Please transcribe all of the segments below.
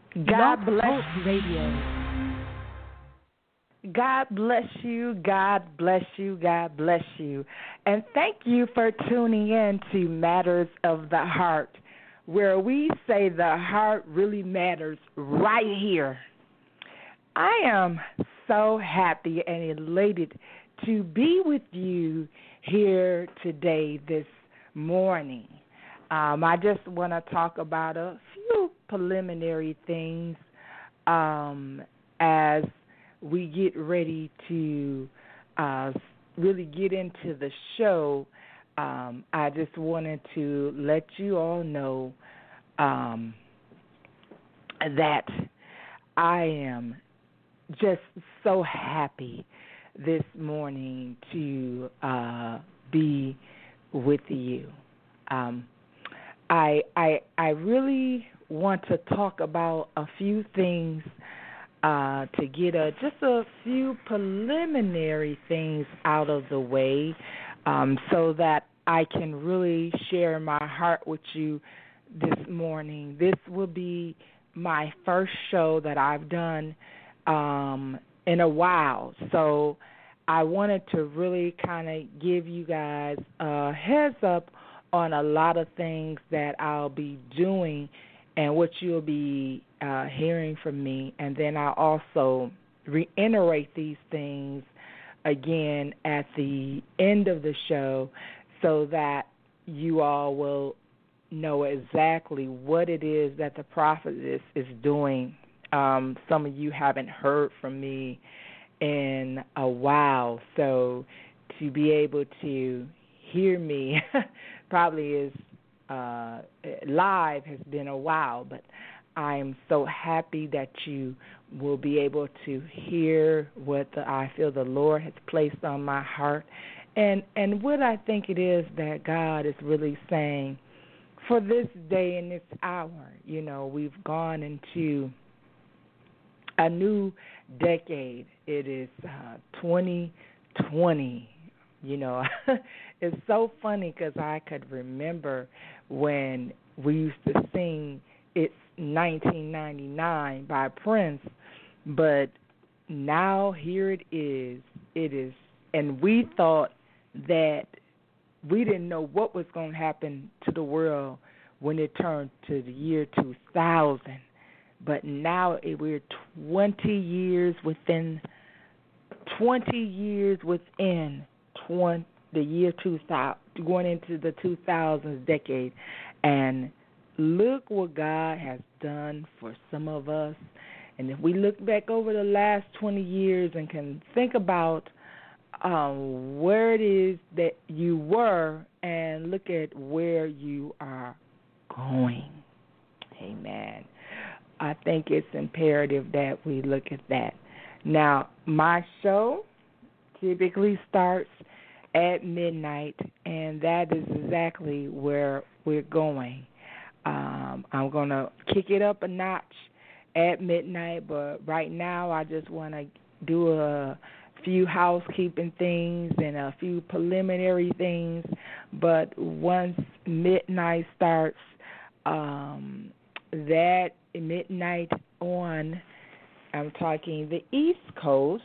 God Blog bless Talk you. Radio. God bless you. God bless you. God bless you. And thank you for tuning in to Matters of the Heart, where we say the heart really matters right here. I am so happy and elated to be with you here today, this morning. I just want to talk about a few preliminary things as we get ready to really get into the show. I just wanted to let you all know that I am just so happy this morning to be with you. I really want to talk about a few things to get just a few preliminary things out of the way so that I can really share my heart with you this morning. This will be my first show that I've done in a while, so I wanted to really kind of give you guys a heads up on a lot of things that I'll be doing and what you'll be hearing from me. And then I'll also reiterate these things again at the end of the show so that you all will know exactly what it is that the prophetess is doing. Some of you haven't heard from me in a while, so to be able to hear me probably is live has been a while, but I am so happy that you will be able to hear what I feel the Lord has placed on my heart and what I think it is that God is really saying for this day and this hour. You know, we've gone into a new decade. It is 2020. You know, it's so funny because I could remember when we used to sing It's 1999 by Prince, but now here it is. And we thought that we didn't know what was going to happen to the world when it turned to the year 2000. But now we're 20 years within the year 2000, going into the 2000s decade. And look what God has done for some of us. And if we look back over the last 20 years and can think about where it is that you were and look at where you are going. Amen. I think it's imperative that we look at that. Now, my show typically starts at midnight, and that is exactly where we're going. I'm going to kick it up a notch at midnight, but right now I just want to do a few housekeeping things and a few preliminary things. But once midnight starts, that midnight on, I'm talking the East Coast,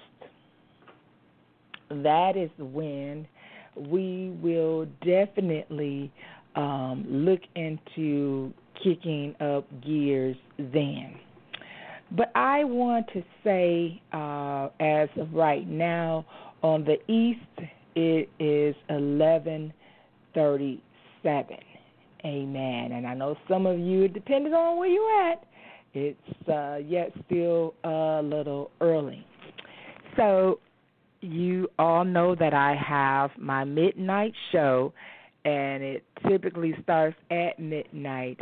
that is when we will definitely look into kicking up gears then. But I want to say, as of right now, on the East, it is 11:37. Amen. And I know some of you, depending on where you're at, it's yet still a little early. So you all know that I have my midnight show, and it typically starts at midnight.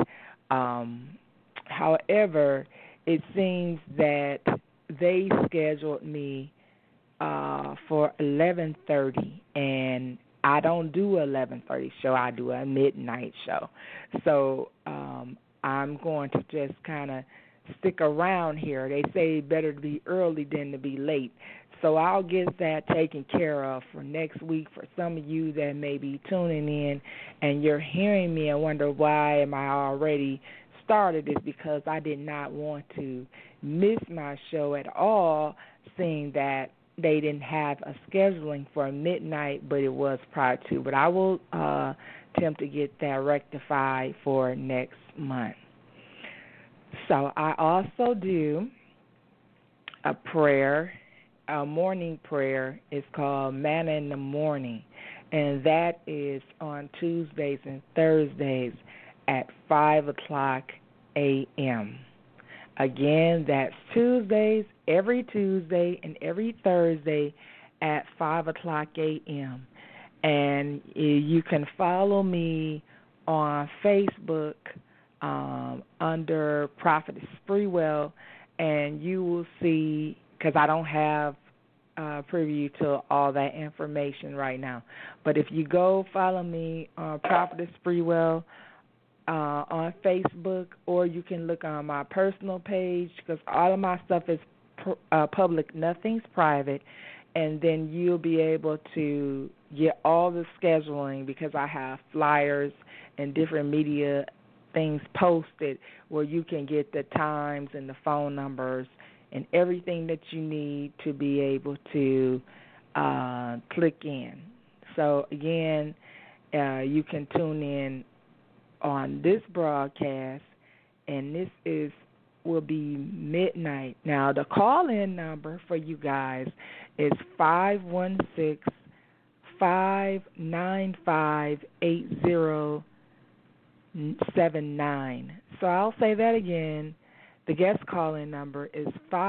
However, it seems that they scheduled me for 11:30, and I don't do a 11:30 show. I do a midnight show. So I'm going to just kind of stick around here. They say better to be early than to be late. So I'll get that taken care of for next week for some of you that may be tuning in and you're hearing me and wonder why am I already started is because I did not want to miss my show at all, seeing that they didn't have a scheduling for midnight, but it was prior to. But I will attempt to get that rectified for next month. So I also do a prayer, a morning prayer. It's called Manna in the Morning, and that is on Tuesdays and Thursdays at 5 o'clock a.m. Again, that's Tuesdays, every Tuesday and every Thursday at 5 o'clock a.m. And you can follow me on Facebook under Prophetess Freewell, and you will see, because I don't have preview to all that information right now. But if you go follow me on Prophetess Freewell on Facebook, or you can look on my personal page, because all of my stuff is public, nothing's private, and then you'll be able to get all the scheduling, because I have flyers and different media things posted where you can get the times and the phone numbers and everything that you need to be able to click in. So, again, you can tune in on this broadcast, and this will be midnight. Now, the call-in number for you guys is 516-595-8079. So I'll say that again. The guest call-in number is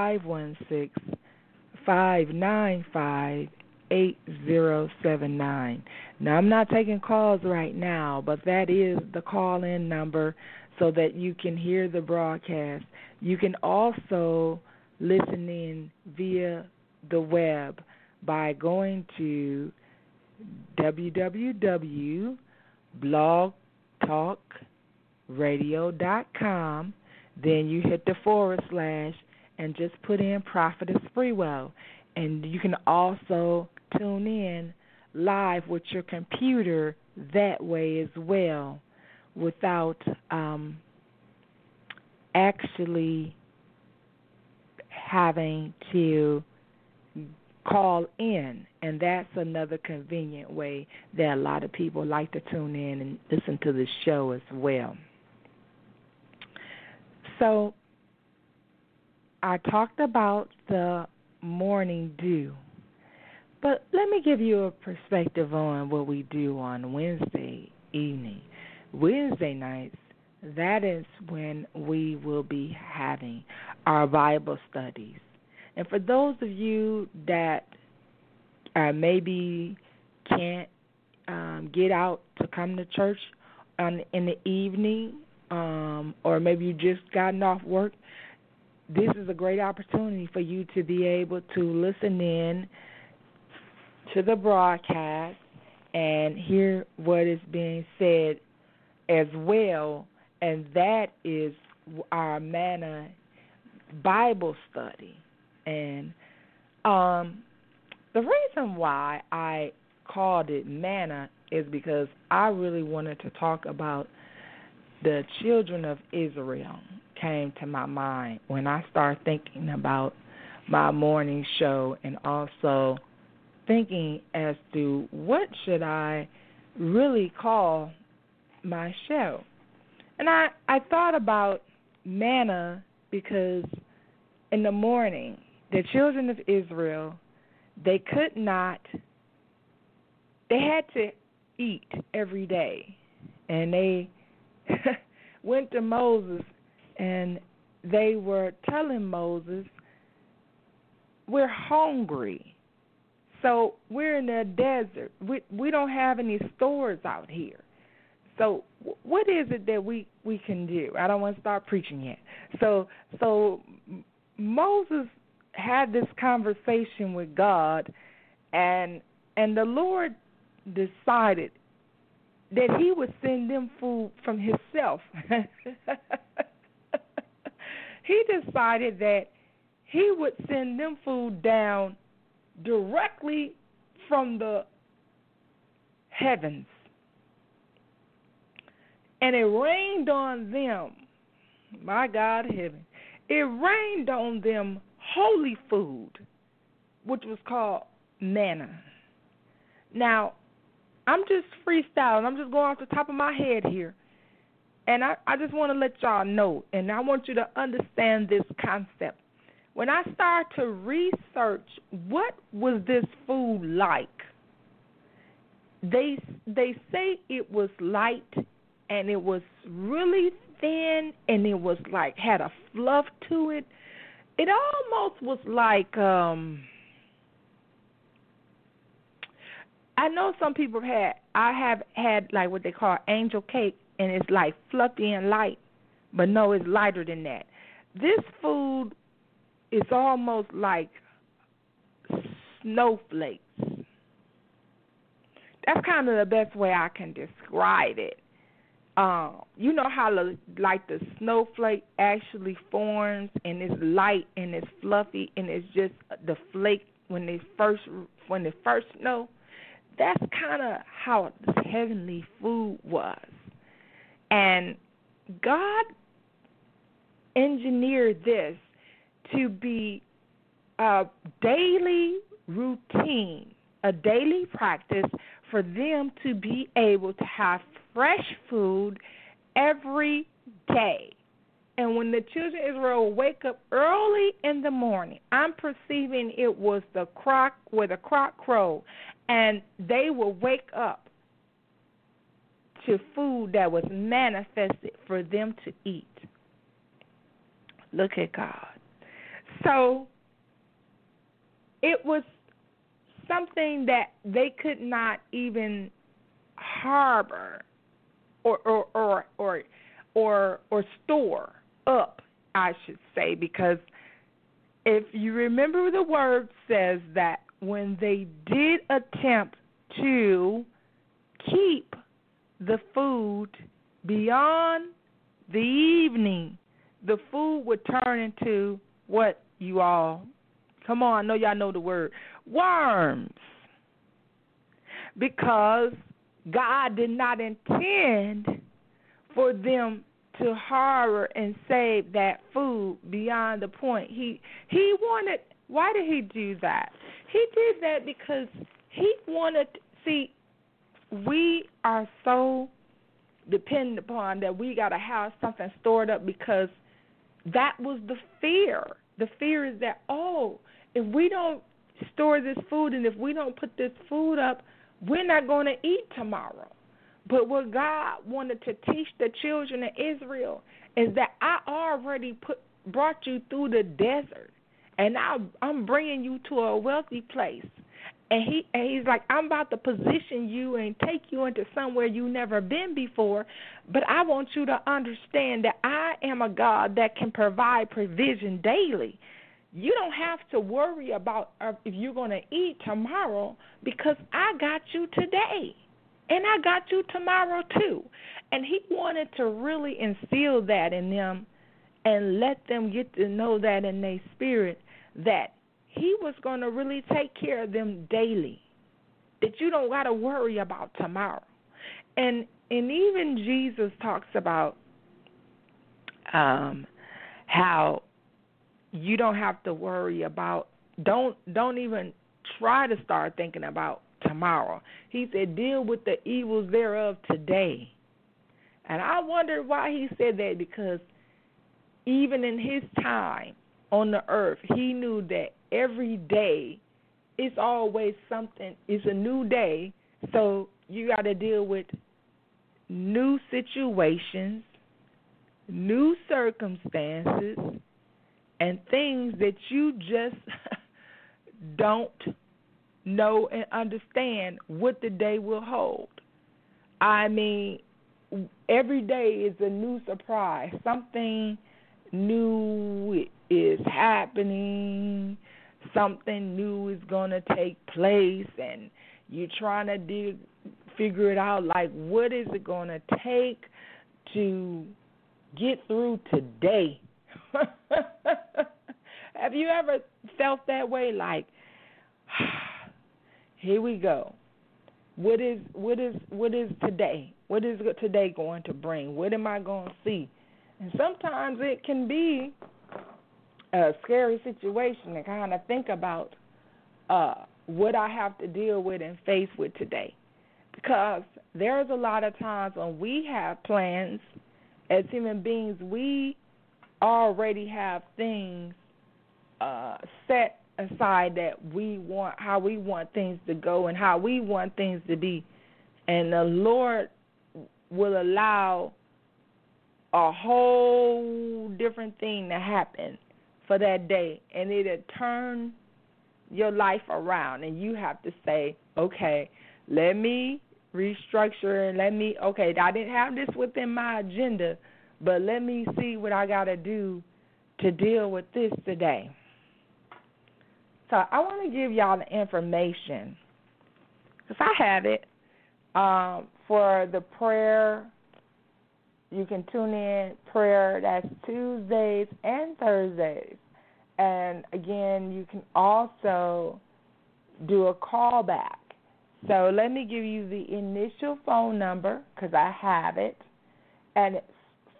516-595-8079. Now, I'm not taking calls right now, but that is the call-in number so that you can hear the broadcast. You can also listen in via the web by going to www.blogtalkradio.com. Then you hit the / and just put in Prophetess Freewell. And you can also tune in live with your computer that way as well, without actually having to call in. And that's another convenient way that a lot of people like to tune in and listen to the show as well. So I talked about the morning dew, but let me give you a perspective on what we do on Wednesday evening. Wednesday nights, that is when we will be having our Bible studies. And for those of you that maybe can't get out to come to church in the evening, or maybe you just gotten off work, this is a great opportunity for you to be able to listen in to the broadcast and hear what is being said as well, and that is our Manna Bible study. And the reason why I called it Manna is because I really wanted to talk about the children of Israel. Came to my mind when I started thinking about my morning show, and also thinking as to what should I really call my show. And I thought about manna because in the morning, the children of Israel, they had to eat every day. And they went to Moses, and they were telling Moses, we're hungry. So we're in the desert. We don't have any stores out here. So what is it that we can do? I don't want to start preaching yet. So Moses had this conversation with God, and the Lord decided that he would send them food from himself. He decided that he would send them food down directly from the heavens. And it rained on them My God, heaven. It rained on them holy food, which was called manna. Now, I'm just freestyling. I'm just going off the top of my head here. And I just want to let y'all know, and I want you to understand this concept. When I start to research what was this food like, they say it was light and it was really thin and it was like had a fluff to it. It almost was like I know some people I have had like what they call angel cake, and it's like fluffy and light, but no, it's lighter than that. This food is almost like snowflakes. That's kind of the best way I can describe it. You know how like the snowflake actually forms, and it's light and it's fluffy, and it's just the flake when they first snow. That's kind of how this heavenly food was. And God engineered this to be a daily routine, a daily practice for them to be able to have fresh food every day. And when the children of Israel wake up early in the morning, I'm perceiving it was the cock crow, and they will wake up to food that was manifested for them to eat. Look at God. So it was something that they could not even harbor or store up, I should say, because if you remember, the word says that when they did attempt to keep the food beyond the evening, the food would turn into what, you all? Come on, I know y'all know the word. Worms. Because God did not intend for them to harbor and save that food beyond the point. He wanted, why did he do that? He did that because he wanted, see, we are so dependent upon that we got to have something stored up, because that was the fear. The fear is that, if we don't store this food and if we don't put this food up, we're not going to eat tomorrow. But what God wanted to teach the children of Israel is that I already brought you through the desert, and I'm bringing you to a wealthy place. And he's like, I'm about to position you and take you into somewhere you've never been before, but I want you to understand that I am a God that can provide provision daily. You don't have to worry about if you're going to eat tomorrow, because I got you today. And I got you tomorrow too. And he wanted to really instill that in them and let them get to know that in their spirit, that he was going to really take care of them daily, that you don't got to worry about tomorrow. And even Jesus talks about how you don't have to worry about, don't even try to start thinking about tomorrow. He said, deal with the evils thereof today. And I wonder why he said that, because even in his time on the earth, he knew that every day it's always something. It's a new day, so you got to deal with new situations, new circumstances, and things that you just don't know and understand what the day will hold. I mean, every day is a new surprise. Something new is happening. Something new is going to take place, and you're trying to figure it out, like, what is it going to take to get through today? Have you ever felt that way? Like, here we go. What is today? What is today going to bring? What am I going to see? And sometimes it can be a scary situation to kind of think about what I have to deal with and face with today. Because there's a lot of times when we have plans as human beings, we already have things set aside that we want, how we want things to go and how we want things to be. And the Lord will allow a whole different thing to happen for that day, and it'll turn your life around, and you have to say, okay, let me restructure and okay, I didn't have this within my agenda, but let me see what I got to do to deal with this today. So I want to give y'all the information, because I have it, for the prayer. You can tune in prayer. That's Tuesdays and Thursdays. And, again, you can also do a callback. So let me give you the initial phone number, because I have it. And it's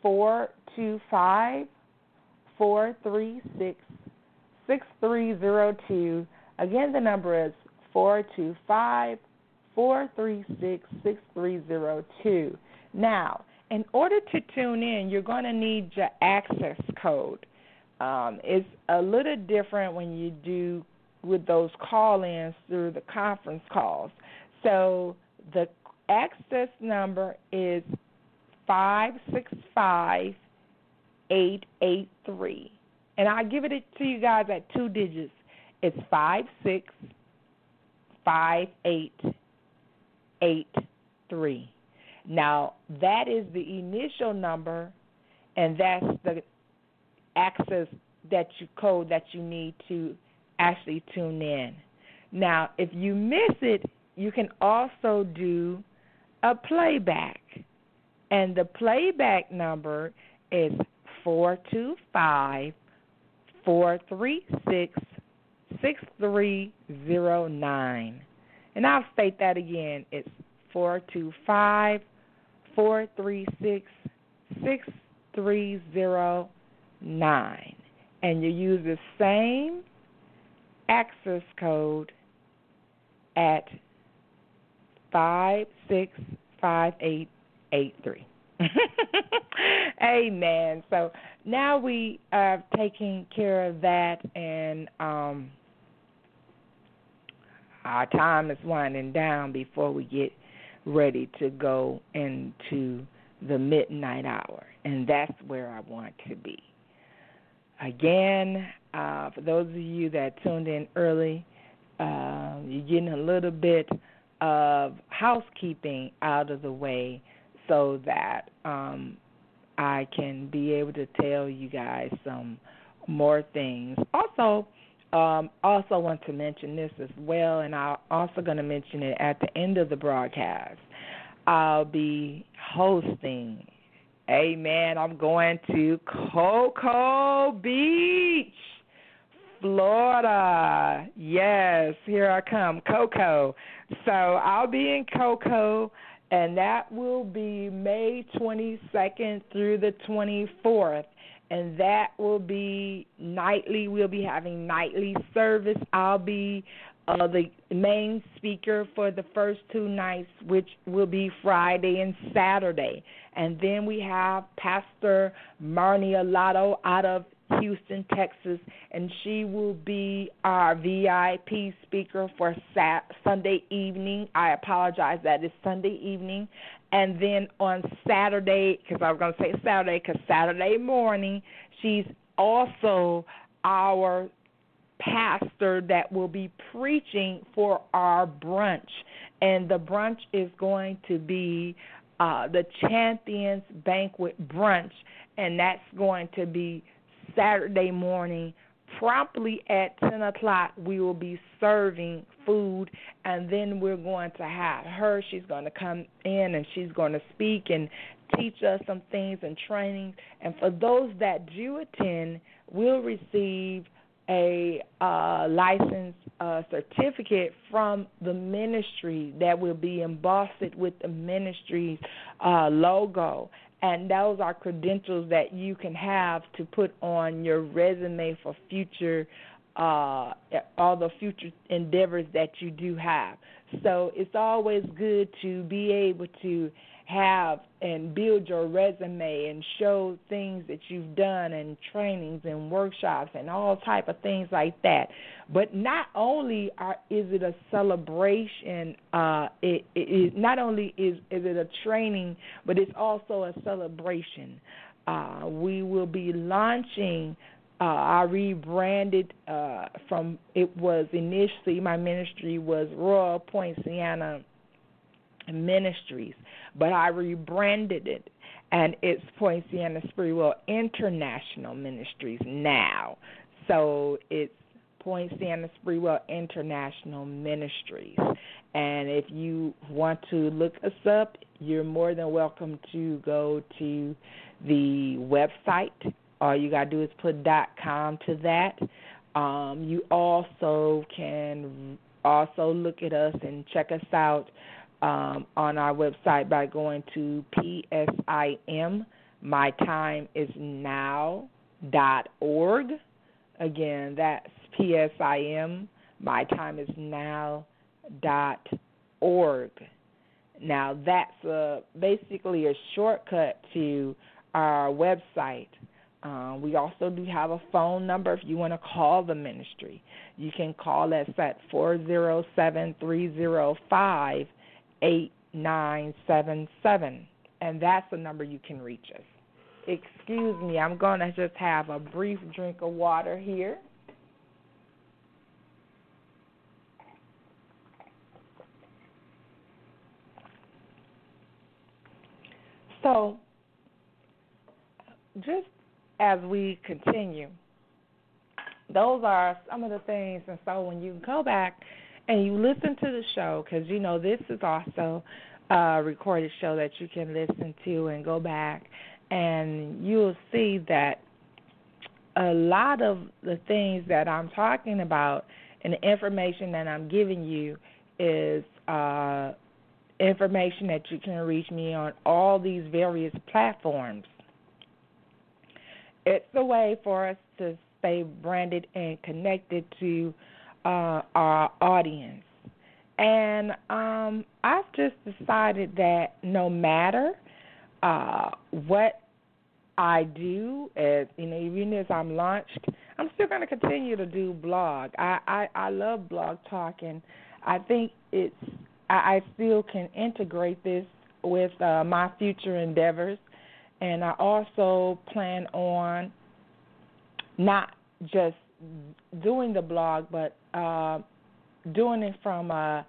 425-436-6302. Again, the number is 425-436-6302. Now, in order to tune in, you're going to need your access code. It's a little different when you do with those call-ins through the conference calls. So the access number is 565-883. And I'll give it to you guys at 2 digits. It's 565-883. Now, that is the initial number, and that's the access code that you need to actually tune in. Now, if you miss it, you can also do a playback, and the playback number is 425-436-6309. And I'll state that again. It's 425-436-6309. And you use the same access code at 565883. Amen. So now we are taking care of that, and our time is winding down before we get ready to go into the midnight hour, and that's where I want to be. Again, for those of you that tuned in early, you're getting a little bit of housekeeping out of the way so that I can be able to tell you guys some more things. Also want to mention this as well, and I'm also going to mention it at the end of the broadcast. I'll be hosting. Amen. I'm going to Cocoa Beach, Florida. Yes, here I come, Cocoa. So I'll be in Cocoa, and that will be May 22nd through the 24th. And that will be nightly. We'll be having nightly service. I'll be the main speaker for the first 2 nights, which will be Friday and Saturday. And then we have Pastor Marnie Alato out of Houston, Texas, and she will be our VIP speaker for Sunday evening. I apologize, that is Sunday evening. And then on Saturday, because I was going to say Saturday, because Saturday morning, she's also our pastor that will be preaching for our brunch. And the brunch is going to be the Champions Banquet Brunch, and that's going to be Saturday morning. Promptly at 10 o'clock, we will be serving food, and then we're going to have her. She's going to come in, and she's going to speak and teach us some things and training. And for those that do attend, we'll receive a license certificate from the ministry that will be embossed with the ministry's logo. and those are credentials that you can have to put on your resume for future, all the future endeavors that you do have. So it's always good to be able to have and build your resume and show things that you've done and trainings and workshops and all type of things like that. But not only is it a celebration, it not only is it a training, but it's also a celebration. We will be launching. I rebranded from, it was initially, my ministry was Royal Poinciana Ministries, but I rebranded it, and it's Poinciana Sprewell International Ministries now. So it's Poinciana Sprewell International Ministries. And if you want to look us up, you're more than welcome to go to the website. All you got to do is put .com to that. You also can look at us and check us out on our website by going to PSIM, mytimeisnow.org. Again, that's PSIM, mytimeisnow.org. Now, that's basically a shortcut to our website. We also do have a phone number if you want to call the ministry. You can call us at 407-305-8977, and that's the number you can reach us. Excuse me, I'm going to just have a brief drink of water here. So, just as we continue, those are some of the things. And so when you go back and you listen to the show, because, you know, this is also a recorded show that you can listen to and go back, and you'll see that a lot of the things that I'm talking about and the information that I'm giving you is information that you can reach me on all these various platforms. It's a way for us to stay branded and connected to our audience. And I've just decided that no matter what I do, even as I'm launched, I'm still going to continue to do blog. I love blog talk, and I think I still can integrate this with my future endeavors. And I also plan on not just doing the blog, but doing it from a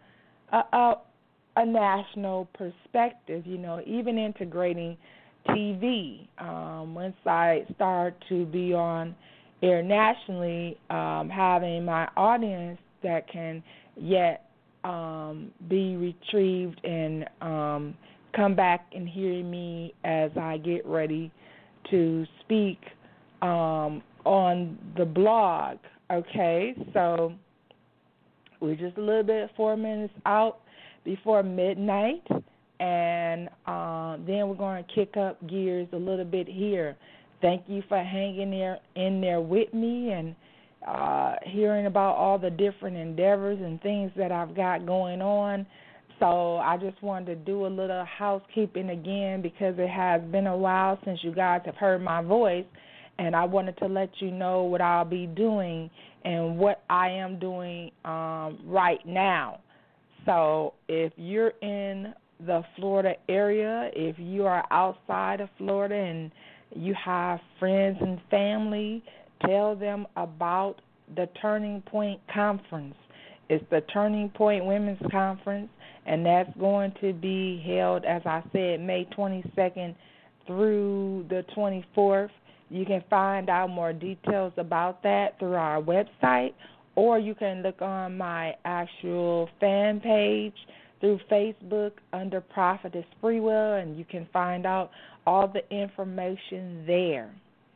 national perspective, you know, even integrating TV. Once I start to be on air nationally, having my audience that can yet be retrieved and come back and hear me as I get ready to speak on the blog. Okay, so we're just a little bit 4 minutes out before midnight, and then we're going to kick up gears a little bit here. Thank you for hanging in there with me and hearing about all the different endeavors and things that I've got going on. So I just wanted to do a little housekeeping again because it has been a while since you guys have heard my voice, and I wanted to let you know what I'll be doing and what I am doing right now. So if you're in the Florida area, if you are outside of Florida and you have friends and family, tell them about the Turning Point Conference. It's the Turning Point Women's Conference, and that's going to be held, as I said, May 22nd through the 24th. You can find out more details about that through our website, or you can look on my actual fan page through Facebook under Prophetess Sprewell, and you can find out all the information there.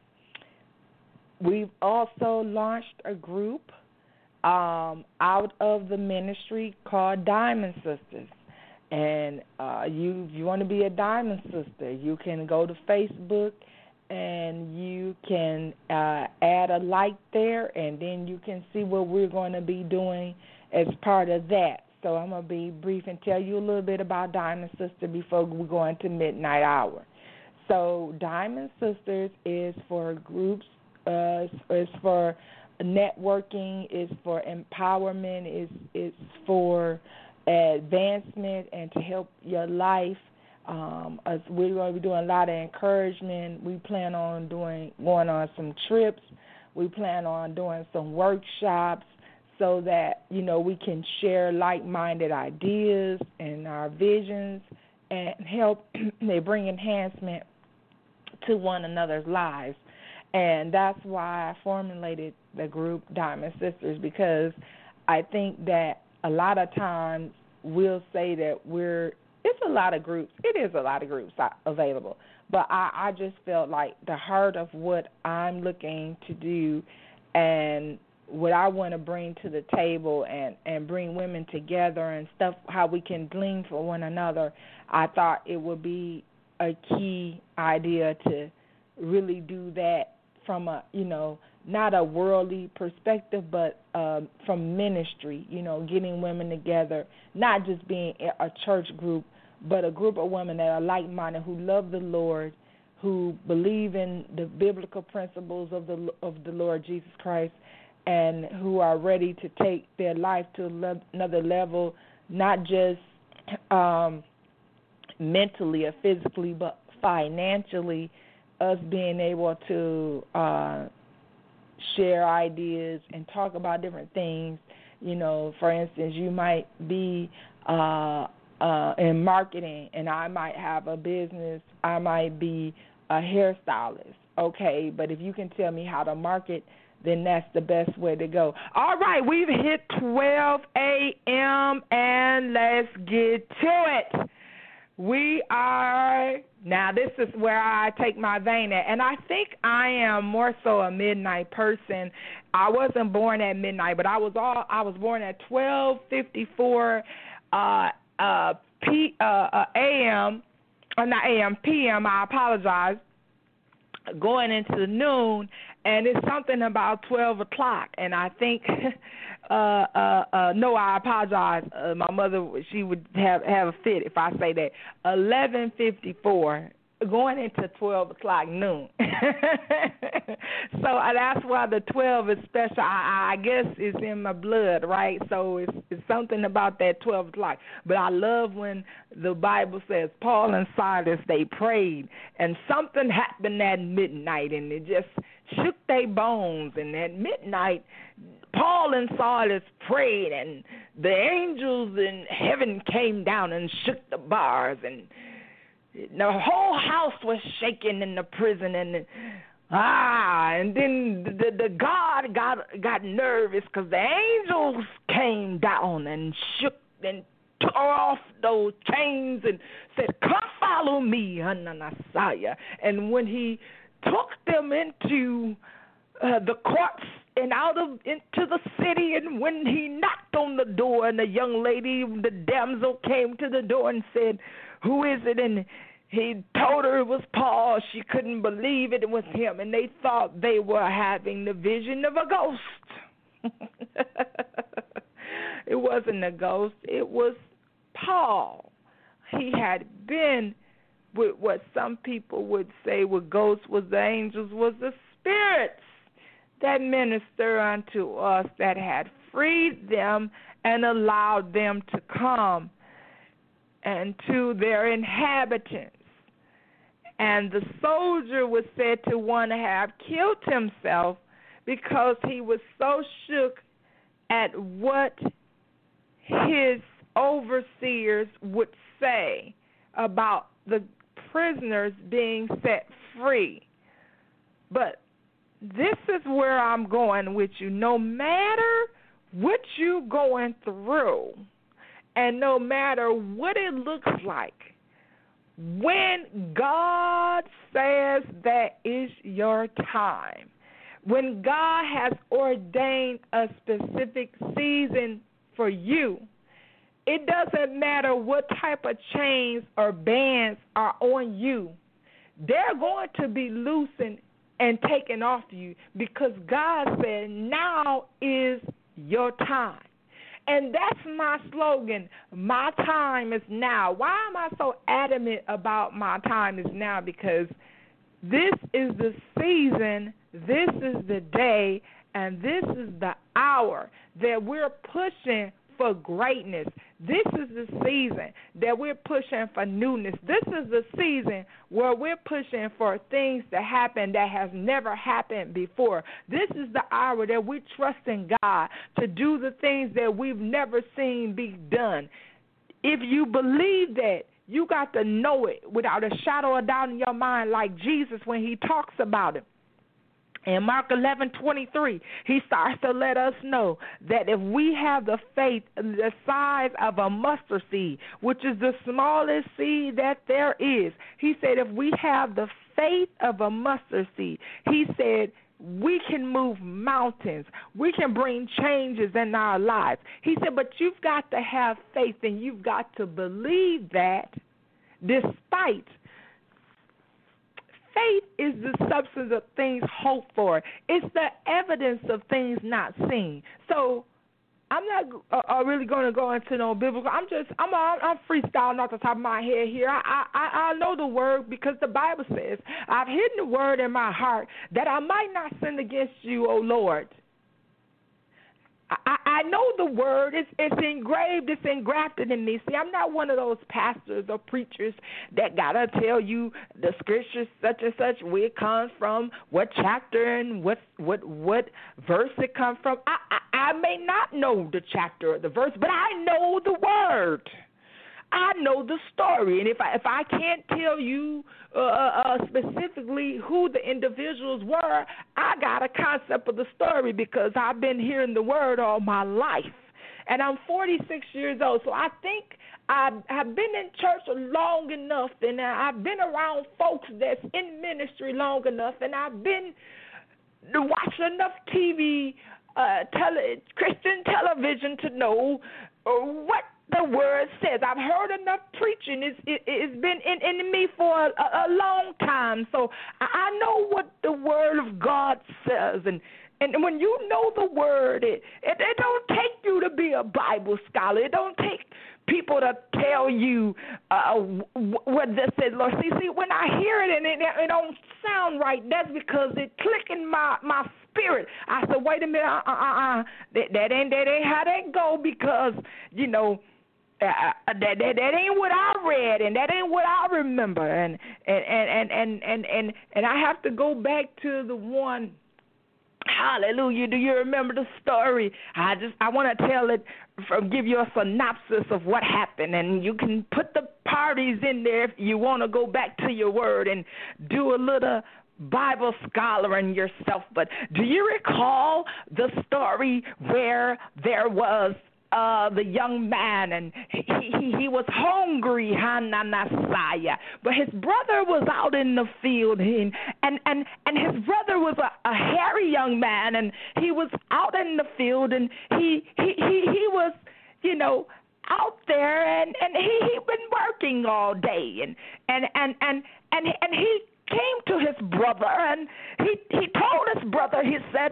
We've also launched a group out of the ministry called Diamond Sisters. And you want to be a Diamond Sister, you can go to Facebook and you can add a like there, and then you can see what we're going to be doing as part of that. So I'm going to be brief and tell you a little bit about Diamond Sister before we go into Midnight Hour. So Diamond Sisters is for groups, is for networking, is for empowerment, is for advancement and to help your life. We're going to be doing a lot of encouragement. We plan on going on some trips. We plan on doing some workshops so that, we can share like-minded ideas and our visions and help they bring enhancement to one another's lives. And that's why I formulated the group Diamond Sisters, because I think that a lot of times we'll say that it's a lot of groups. It is a lot of groups available. But I just felt like the heart of what I'm looking to do and what I want to bring to the table and bring women together and stuff, how we can glean for one another, I thought it would be a key idea to really do that from a, not a worldly perspective, but from ministry, getting women together, not just being a church group, but a group of women that are like-minded, who love the Lord, who believe in the biblical principles of the Lord Jesus Christ, and who are ready to take their life to another level, not just mentally or physically, but financially, us being able to share ideas and talk about different things. For instance, you might be in marketing, and I might have a business. I might be a hairstylist, okay? But if you can tell me how to market, then that's the best way to go. All right, we've hit 12 a.m., and let's get to it. Now this is where I take my vein at, and I think I am more so a midnight person. I wasn't born at midnight, but I was born at 12:54 a.m. or not a.m. p.m. I apologize. Going into the noon, and it's something about 12 o'clock, and I think, no, I apologize. My mother, she would have a fit if I say that. 11:54, going into 12 o'clock noon. So that's why the 12 is special. I guess it's in my blood, right? So it's something about that 12 o'clock. But I love when the Bible says Paul and Silas, they prayed, and something happened at midnight, and it just shook their bones. And at midnight, Paul and Silas prayed, and the angels in heaven came down and shook the bars, and the whole house was shaking in the prison, and then the God got nervous because the angels came down and shook and tore off those chains and said, "Come follow me, Ananias." And when he took them into the courts and into the city, and when he knocked on the door, and the young lady, the damsel, came to the door and said, "Who is it?" And he told her it was Paul. She couldn't believe it was him, and they thought they were having the vision of a ghost. It wasn't a ghost. It was Paul. He had been with what some people would say were ghosts, was the angels, was the spirits that minister unto us, that had freed them and allowed them to come and to their inhabitants. And the soldier was said to want to have killed himself because he was so shook at what his overseers would say about the prisoners being set free. But this is where I'm going with you. No matter what you're going through, and no matter what it looks like, when God says that is your time, when God has ordained a specific season for you, It doesn't matter what type of chains or bands are on you. They're going to be loosened and taken off you because God said now is your time. And that's my slogan, my time is now. Why am I so adamant about my time is now? Because this is the season, this is the day, and this is the hour that we're pushing for greatness. This is the season that we're pushing for newness. This is the season where we're pushing for things to happen that has never happened before. This is the hour that we're trusting God to do the things that we've never seen be done. If you believe that, you got to know it without a shadow of doubt in your mind, like Jesus when he talks about it. In Mark 11:23, he starts to let us know that if we have the faith the size of a mustard seed, which is the smallest seed that there is, he said if we have the faith of a mustard seed, he said we can move mountains. We can bring changes in our lives. He said, but you've got to have faith and you've got to believe that despite. Faith is the substance of things hoped for. It's the evidence of things not seen. So I'm not really going to go into no biblical. I'm freestyling off the top of my head here. I know the word because the Bible says, I've hidden the word in my heart that I might not sin against you, O Lord. I know the word. It's engraved. It's engrafted in me. See, I'm not one of those pastors or preachers that got to tell you the scripture such and such, where it comes from, what chapter and what verse it comes from. I may not know the chapter or the verse, but I know the word. I know the story, and if I can't tell you specifically who the individuals were, I got a concept of the story because I've been hearing the word all my life, and I'm 46 years old, so I think I have been in church long enough, and I've been around folks that's in ministry long enough, and I've been watching enough TV, Christian television to know what the word says. I've heard enough preaching. It's been in me for a long time. So I know what the word of God says. And when you know the word, it don't take you to be a Bible scholar. It don't take people to tell you what this says, Lord. See, when I hear it and it don't sound right, that's because it click in my spirit. I said, wait a minute, that ain't how that go because, you know, that ain't what I read and that ain't what I remember and I have to go back to the one. Hallelujah. Do you remember the story? I want to tell it, give you a synopsis of what happened, and you can put the parties in there if you want to go back to your word and do a little Bible scholaring yourself. But do you recall the story where there was the young man, and he was hungry, but his brother was out in the field, and his brother was a hairy young man, and he was out in the field, and he was, you know, out there, and he been working all day, and he came to his brother, and he told his brother, he said,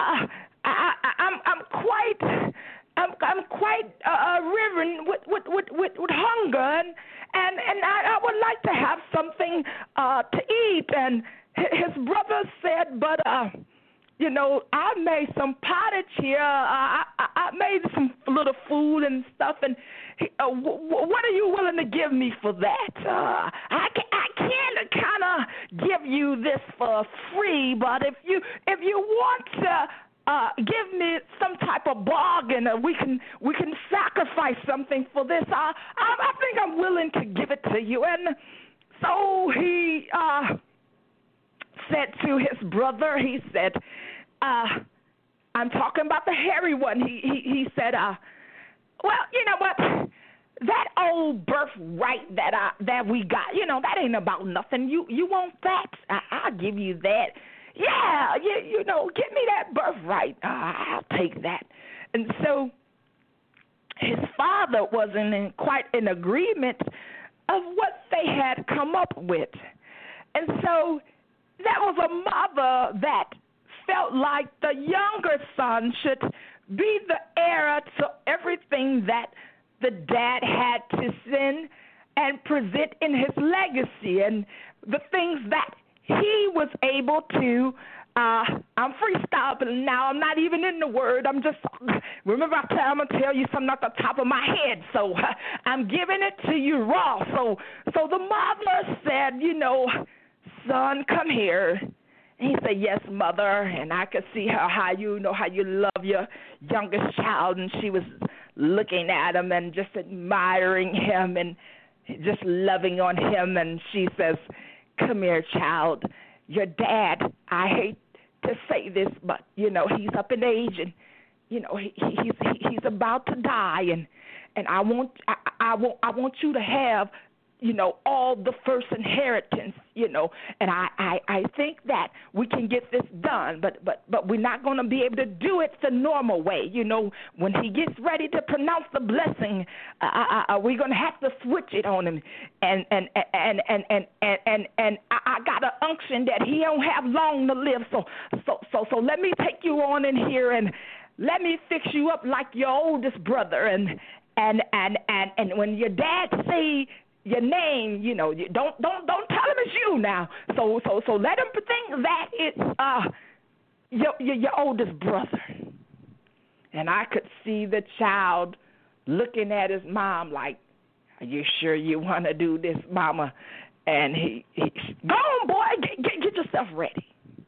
I'm quite riven with hunger, and I would like to have something to eat. And his brother said, but you know, I made some pottage here. I made some little food and stuff, and what are you willing to give me for that? I can't kind of give you this for free, but if you want to give me some type of bargain, we can sacrifice something for this. I think I'm willing to give it to you. And so he said to his brother, he said, I'm talking about the hairy one. He said, well, you know what? That old birthright that we got, you know, that ain't about nothing. You want that? I'll give you that. Yeah, you know, give me that birthright. I'll take that. And so his father wasn't quite in agreement of what they had come up with. And so that was a mother that felt like the younger son should be the heir to everything that the dad had to send and present in his legacy and the things that he was able to. I'm freestyling now. I'm not even in the word. I'm just, remember I'm going to tell you something off the top of my head. So I'm giving it to you raw. So the mother said, son, come here. And he said, yes, mother. And I could see her, how you love your youngest child. And she was looking at him and just admiring him and just loving on him. And she says, come here, child. Your dad, I hate to say this, but, he's up in age and, he's about to die. And I want you to have, all the first inheritance, and I think that we can get this done, but we're not going to be able to do it the normal way. When he gets ready to pronounce the blessing, we're going to have to switch it on him, and I got an unction that he don't have long to live. So let me take you on in here and let me fix you up like your oldest brother, and when your dad say your name, don't tell him it's you now. So let him think that it's your oldest brother. And I could see the child looking at his mom like, are you sure you want to do this, mama? And he go on, boy, get yourself ready.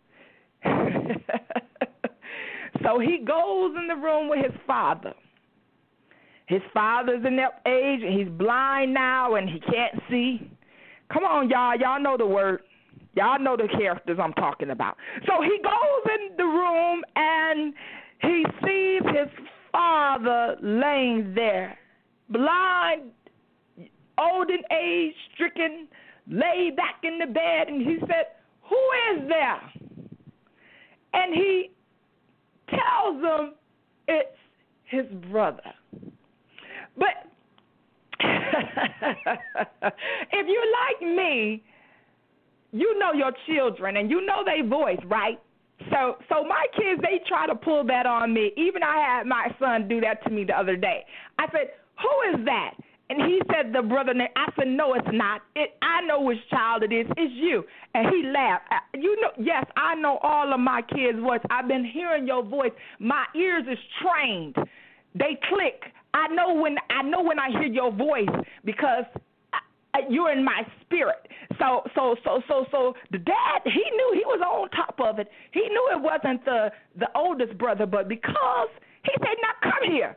So he goes in the room with his father. His father's in that age, and he's blind now, and he can't see. Come on, y'all. Y'all know the word. Y'all know the characters I'm talking about. So he goes in the room, and he sees his father laying there, blind, old in age, stricken, laid back in the bed, and he said, who is there? And he tells them it's his brother. But if you're like me, you know your children and you know their voice, right? So my kids, they try to pull that on me. Even I had my son do that to me the other day. I said, who is that? And he said, the brother name. I said, no, it's not. I know which child it is. It's you. And he laughed. Yes, I know all of my kids' voice. I've been hearing your voice. My ears is trained. They click. I know when I hear your voice because you're in my spirit. So the dad, he knew he was on top of it. He knew it wasn't the oldest brother, but because he said, now come here.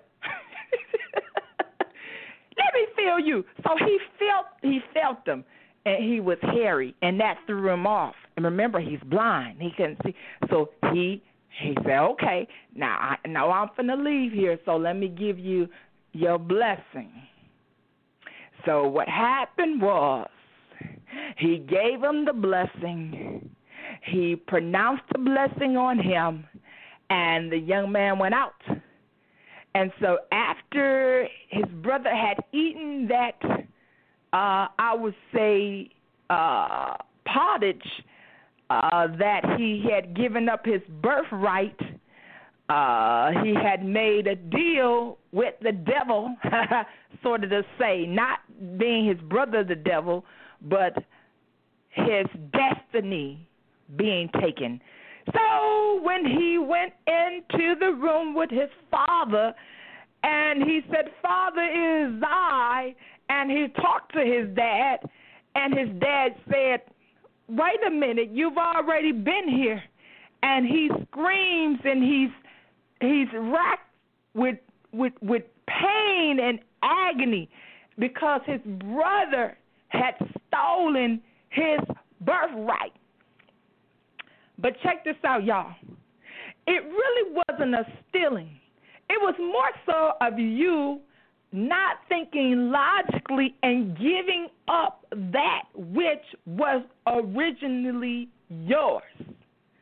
Let me feel you. So he felt them, and he was hairy, and that threw him off. And remember, he's blind. He couldn't see. So he said, okay, now I'm finna leave here, so let me give you your blessing. So what happened was he gave him the blessing. He pronounced the blessing on him, and the young man went out. And so after his brother had eaten that, I would say, pottage that he had given up his birthright, he had made a deal with the devil, sort of to say, not being his brother the devil, but his destiny being taken. So when he went into the room with his father and he said, Father, it is I, and he talked to his dad, and his dad said, wait a minute, you've already been here. And he screams and he's racked with pain and agony because his brother had stolen his birthright. But check this out, y'all. It really wasn't a stealing. It was more so of you not thinking logically and giving up that which was originally yours.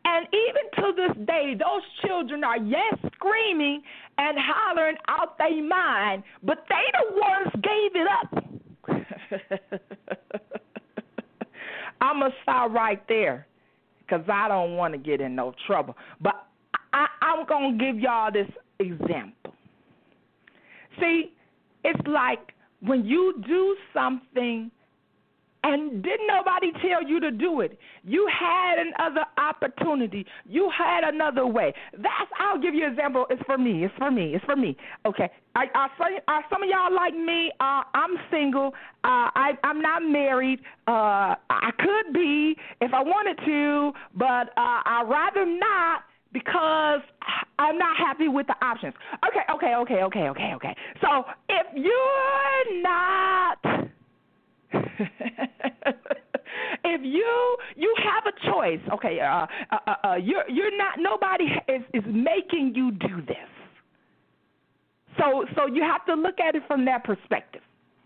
And even to this day, those children are screaming and hollering out their mind, but they the ones gave it up. I'm going to stop right there because I don't want to get in no trouble. But I'm going to give y'all this example. See, it's like when you do something and didn't nobody tell you to do it. You had another opportunity. You had another way. I'll give you an example. It's for me. Okay. Are some of y'all like me? I'm single. I'm not married. I could be if I wanted to, but I'd rather not because I'm not happy with the options. Okay. So if you're not if you have a choice, okay, you're not. Nobody is making you do this. So you have to look at it from that perspective.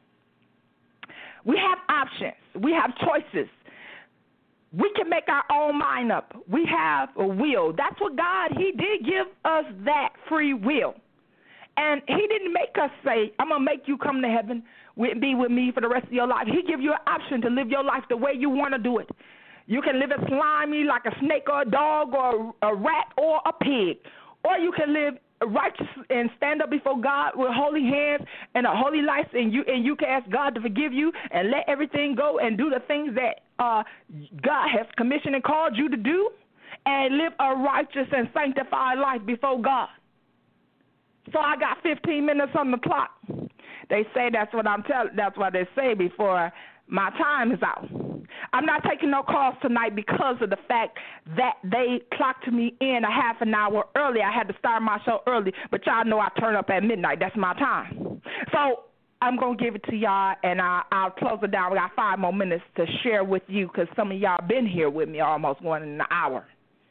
We have options. We have choices. We can make our own mind up. We have a will. That's what God. He did give us that free will. And he didn't make us say, I'm going to make you come to heaven and be with me for the rest of your life. He give you an option to live your life the way you want to do it. You can live it slimy like a snake or a dog or a rat or a pig. Or you can live righteous and stand up before God with holy hands and a holy life, and you can ask God to forgive you and let everything go and do the things that God has commissioned and called you to do and live a righteous and sanctified life before God. So I got 15 minutes on the clock. They say that's what they say before my time is out. I'm not taking no calls tonight because of the fact that they clocked me in a half an hour early. I had to start my show early, but y'all know I turn up at midnight. That's my time. So I'm going to give it to y'all, and I'll close it down. We got 5 more minutes to share with you because some of y'all been here with me almost going in an hour.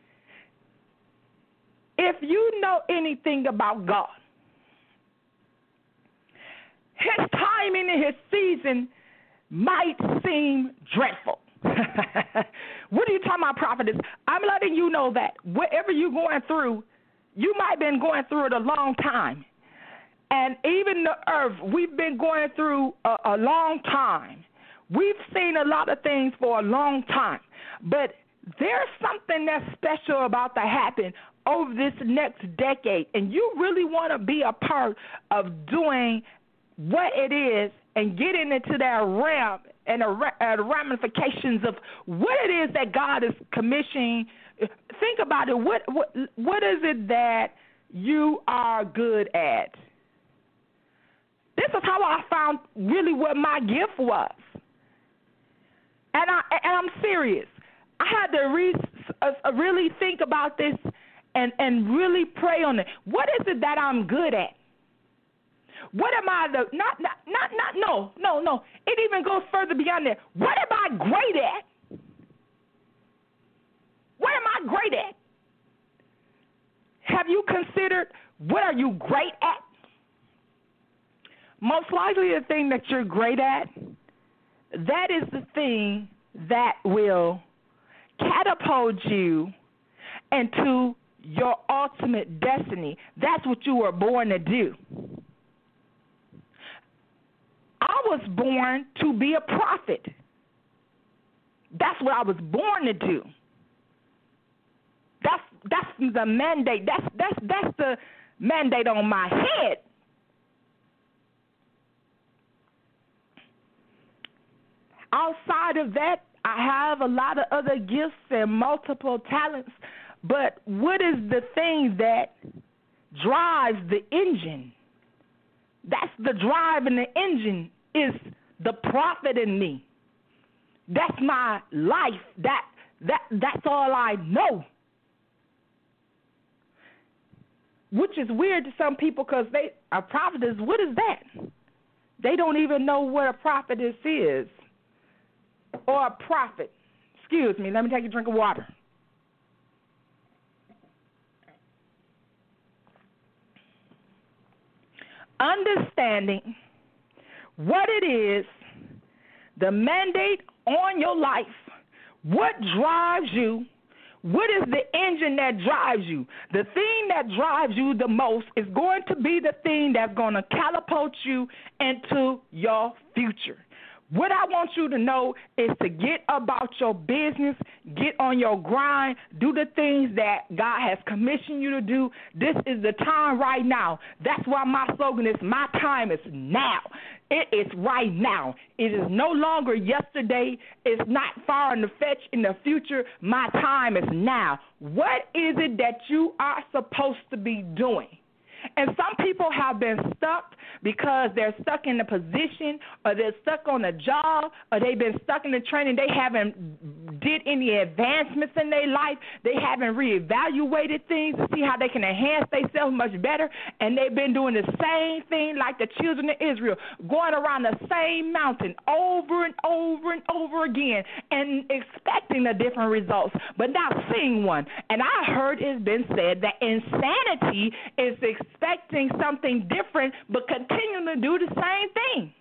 If you know anything about God, his timing and his season might seem dreadful. What are you talking about, prophetess? I'm letting you know that whatever you're going through, you might have been going through it a long time. And even the earth, we've been going through a long time. We've seen a lot of things for a long time. But there's something that's special about to happen over this next decade. And you really want to be a part of doing what it is and getting into that realm and the ramifications of what it is that God is commissioning. Think about it. What is it that you are good at? This is how I found really what my gift was. And I'm serious. I had to really think about this and really pray on it. What is it that I'm good at? What am I no. It even goes further beyond that. What am I great at? What am I great at? Have you considered what are you great at? Most likely the thing that you're great at, that is the thing that will catapult you into your ultimate destiny. That's what you were born to do. I was born to be a prophet. That's what I was born to do. That's the mandate. That's the mandate on my head. Outside of that, I have a lot of other gifts and multiple talents. But what is the thing that drives the engine? That's the drive in the engine is the prophet in me. That's my life. That's all I know. Which is weird to some people because a prophetess, what is that? They don't even know what a prophetess is or a prophet. Excuse me, let me take a drink of water. Understanding what it is, the mandate on your life, what drives you, What is the engine that drives you? The thing that drives you the most is going to be the thing that's going to catapult you into your future. What I want you to know is to get about your business, get on your grind, do the things that God has commissioned you to do. This is the time right now. That's why my slogan is, my time is now. It is right now. It is no longer yesterday. It's not far in the fetch in the future. My time is now. What is it that you are supposed to be doing? And some people have been stuck because they're stuck in a position, or they're stuck on a job, or they've been stuck in the training. They haven't did any advancements in their life. They haven't reevaluated things to see how they can enhance themselves much better. And they've been doing the same thing like the children of Israel, going around the same mountain over and over and over again and expecting a different results, but not seeing one. And I heard it's been said that insanity is expecting something different but continuing to do the same thing.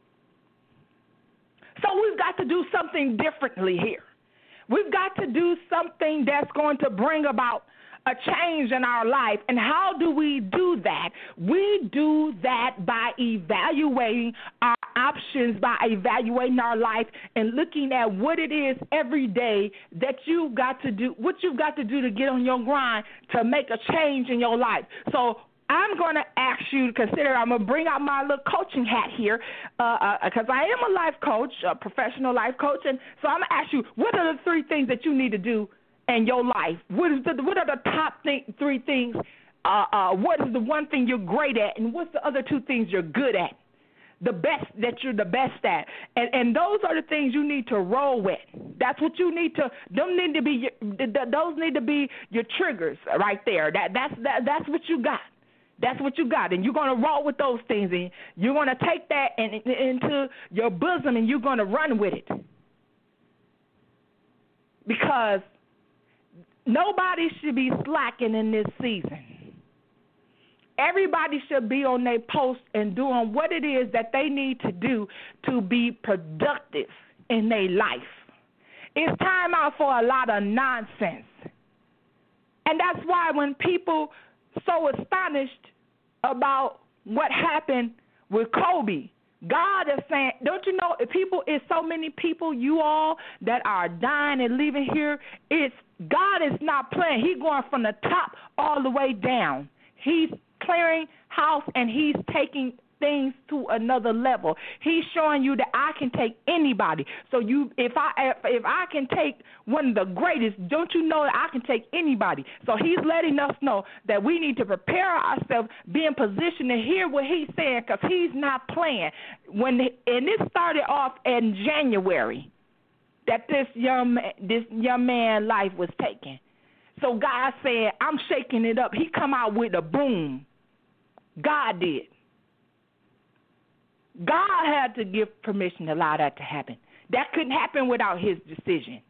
So we've got to do something differently here. We've got to do something that's going to bring about a change in our life. And how do we do that? We do that by evaluating our options, by evaluating our life and looking at what it is every day that you've got to do, what you've got to do to get on your grind to make a change in your life. So I'm going to ask you to consider, I'm going to bring out my little coaching hat here because I am a life coach, a professional life coach. And so I'm going to ask you, what are the 3 things that you need to do in your life? What are the top 3 things? What is the one thing you're great at? And what's the other 2 things you're good at? The best that you're the best at. And those are the things you need to roll with. That's what you need to, those need to be your triggers right there. That's what you got. That's what you got, and you're going to roll with those things, and you're going to take that into your bosom, and you're going to run with it. Because nobody should be slacking in this season. Everybody should be on their post and doing what it is that they need to do to be productive in their life. It's time out for a lot of nonsense. And that's why when people so astonished about what happened with Kobe, God is saying, don't you know, it's so many people, you all, that are dying and leaving here. It's God is not playing. He's going from the top all the way down. He's clearing house, and he's taking things to another level. He's showing you that I can take anybody. So if I can take one of the greatest, don't you know that I can take anybody? So he's letting us know that we need to prepare ourselves, be in position to hear what he's saying, because he's not playing. And this started off in January that this young man's life was taken. So God said, I'm shaking it up. He come out with a boom. God did. God had to give permission to allow that to happen. That couldn't happen without his decision.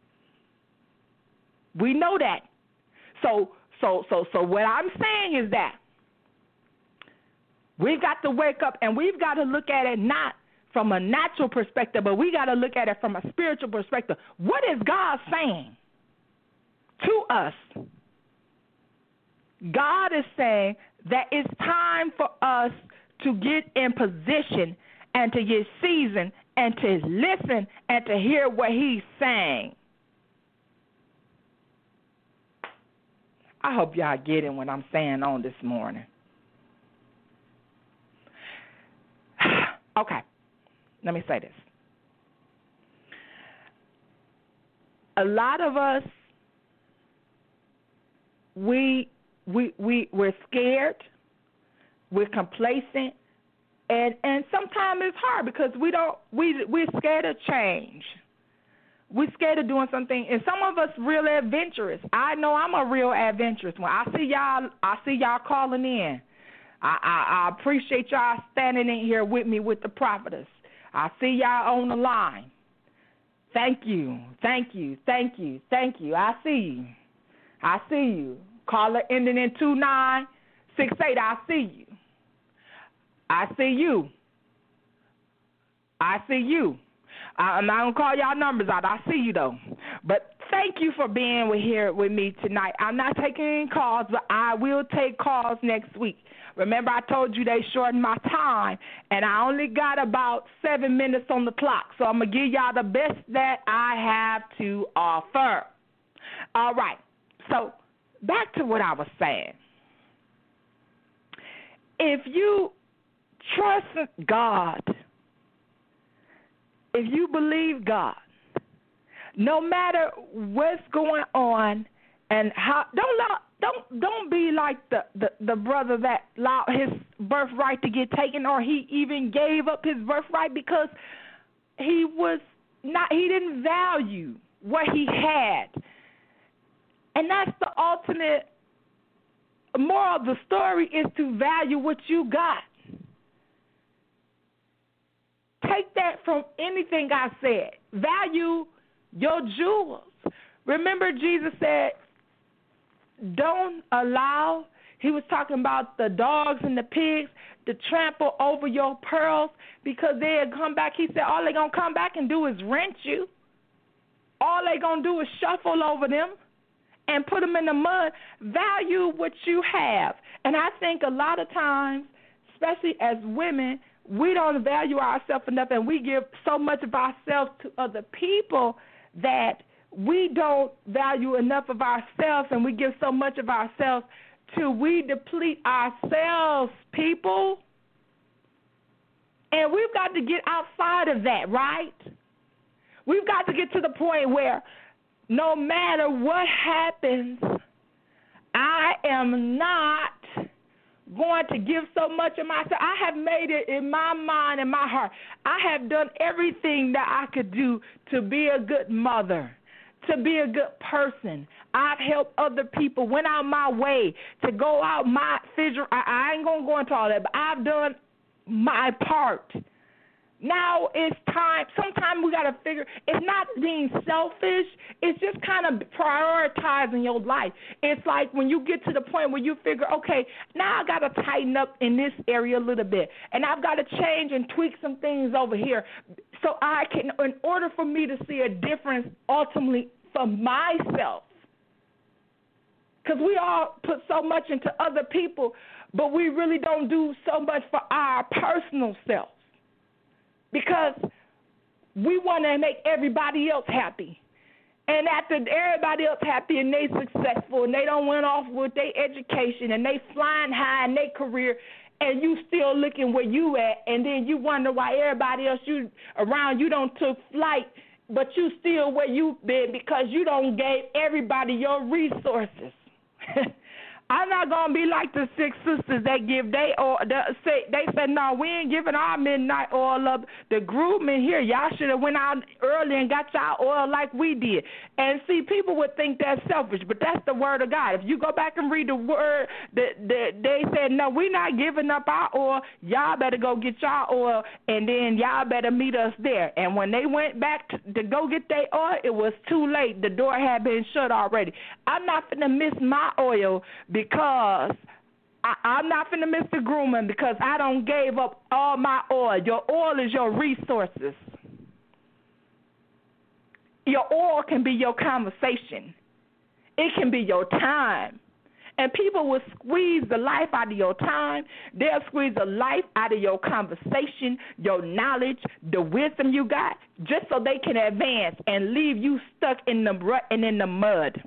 We know that. So what I'm saying is that we've got to wake up, and we've got to look at it not from a natural perspective, but we got to look at it from a spiritual perspective. What is God saying to us? God is saying that it's time for us to get in position and to get seasoned and to listen and to hear what he's saying. I hope y'all getting what I'm saying on this morning. Okay, let me say this. A lot of us, we're scared, we're complacent, and sometimes it's hard because we're scared of change. We're scared of doing something, and some of us really adventurous. I know I'm a real adventurous one. I see y'all calling in. I appreciate y'all standing in here with me with the prophetess. I see y'all on the line. Thank you. I see you. Caller ending in 2968. I see you. I'm not going to call y'all numbers out. I see you, though. But thank you for being here with me tonight. I'm not taking any calls, but I will take calls next week. Remember, I told you they shortened my time, and I only got about 7 minutes on the clock. So I'm going to give y'all the best that I have to offer. All right. So back to what I was saying. If you trust God, if you believe God, no matter what's going on and how, don't be like the brother that allowed his birthright to get taken, or he even gave up his birthright because he didn't value what he had. And that's the ultimate moral of the story, is to value what you got. Take that from anything I said. Value your jewels. Remember, Jesus said, don't allow, he was talking about the dogs and the pigs, to trample over your pearls, because they'll come back. He said, all they're going to come back and do is rent you. All they're going to do is shuffle over them and put them in the mud. Value what you have. And I think a lot of times, especially as women, we don't value ourselves enough, and we give so much of ourselves to other people that we don't value enough of ourselves, and we give so much of ourselves till we deplete ourselves, people. And we've got to get outside of that, right? We've got to get to the point where no matter what happens, I am not going to give so much of myself. I have made it in my mind and my heart. I have done everything that I could do to be a good mother, to be a good person. I've helped other people, went out my way to go out my figure. I ain't going to go into all that, but I've done my part. Now it's time. Sometimes we got to figure, it's not being selfish. It's just kind of prioritizing your life. It's like when you get to the point where you figure, okay, now I got to tighten up in this area a little bit, and I've got to change and tweak some things over here so I can, in order for me to see a difference ultimately for myself. Because we all put so much into other people, but we really don't do so much for our personal self. Because we want to make everybody else happy. And after everybody else happy and they successful and they don't went off with their education and they flying high in their career, and you still looking where you at, and then you wonder why everybody else you around you don't took flight, but you still where you been because you don't gave everybody your resources. I'm not going to be like the 6 sisters that give they oil. They said, no, we ain't giving our midnight oil up. The grooming here, y'all should have went out early and got y'all oil like we did. And see, people would think that's selfish, but that's the word of God. If you go back and read the word, they said, no, we're not giving up our oil. Y'all better go get y'all oil, and then y'all better meet us there. And when they went back to go get their oil, it was too late. The door had been shut already. I'm not going to miss my oil because I'm not finna miss the grooming because I don't gave up all my oil. Your oil is your resources. Your oil can be your conversation. It can be your time. And people will squeeze the life out of your time. They'll squeeze the life out of your conversation, your knowledge, the wisdom you got, just so they can advance and leave you stuck in the rut and in the mud.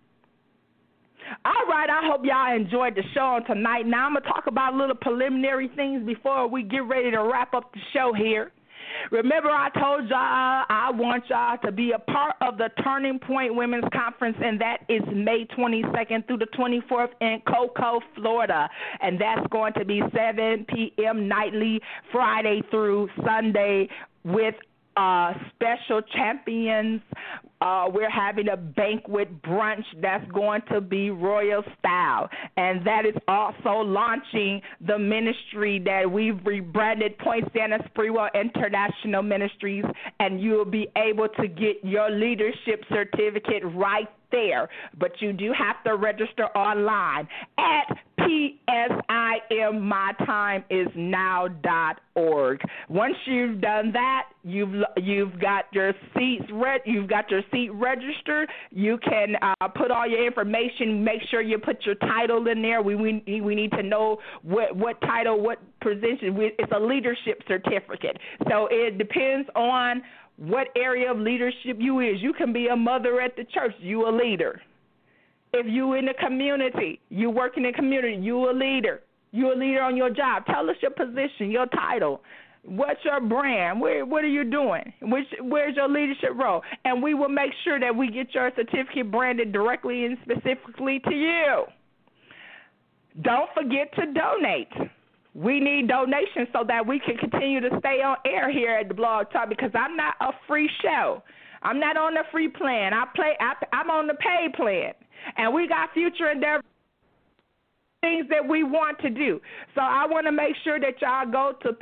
All right, I hope y'all enjoyed the show on tonight. Now I'm going to talk about little preliminary things before we get ready to wrap up the show here. Remember, I told y'all I want y'all to be a part of the Turning Point Women's Conference, and that is May 22nd through the 24th in Cocoa, Florida. And that's going to be 7 p.m. nightly, Friday through Sunday, with special champions. We're having a banquet brunch that's going to be royal style, and that is also launching the ministry that we've rebranded Poinciana Sprewell International Ministries, and you'll be able to get your leadership certificate right there. But you do have to register online at psimp.org. PSIAMMyTimeIsNow.org. Once you've done that, you've got your seat registered. You can put all your information. Make sure you put your title in there. We need to know what title, what position. It's a leadership certificate. So it depends on what area of leadership you is. You can be a mother at the church. You a leader. If you in the community, you work in the community, you a leader. You a leader on your job. Tell us your position, your title. What's your brand? What are you doing? Where's your leadership role? And we will make sure that we get your certificate branded directly and specifically to you. Don't forget to donate. We need donations so that we can continue to stay on air here at the Blog Talk, because I'm not a free show. I'm not on the free plan. I'm on the paid plan. And we got future endeavors, things that we want to do. So I want to make sure that y'all go to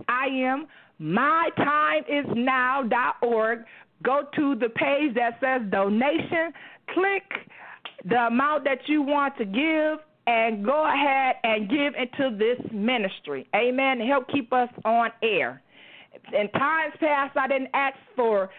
PSIAMMyTimeIsNow.org. Go to the page that says donation. Click the amount that you want to give, and go ahead and give into this ministry. Amen. Help keep us on air. In times past, I didn't ask for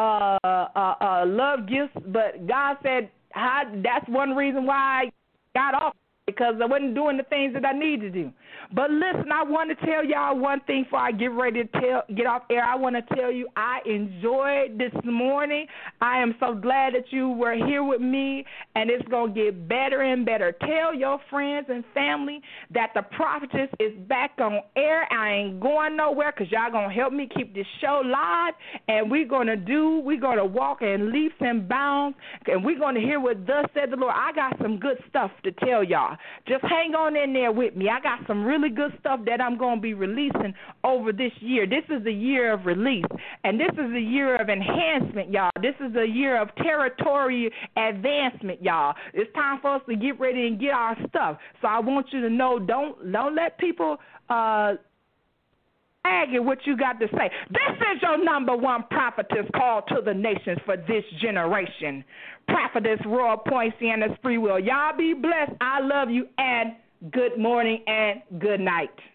love gifts, but God said that's one reason why I got off, because I wasn't doing the things that I need to do. But listen, I want to tell y'all one thing before I get ready to get off air. I want to tell you I enjoyed this morning. I am so glad that you were here with me, and it's going to get better and better. Tell your friends and family that the prophetess is back on air. I ain't going nowhere, because y'all going to help me keep this show live, and we're going to walk in leaps and bounds, and we're going to hear what thus said the Lord. I got some good stuff to tell y'all. Just hang on in there with me. I got some really good stuff that I'm going to be releasing over this year. This is the year of release, and this is the year of enhancement, y'all. This is the year of territory advancement, y'all. It's time for us to get ready and get our stuff. So I want you to know, don't let people what you got to say. This is your number one prophetess called to the nations for this generation. Prophetess Royal Poinciana Spree Will. Y'all be blessed. I love you, and good morning and good night.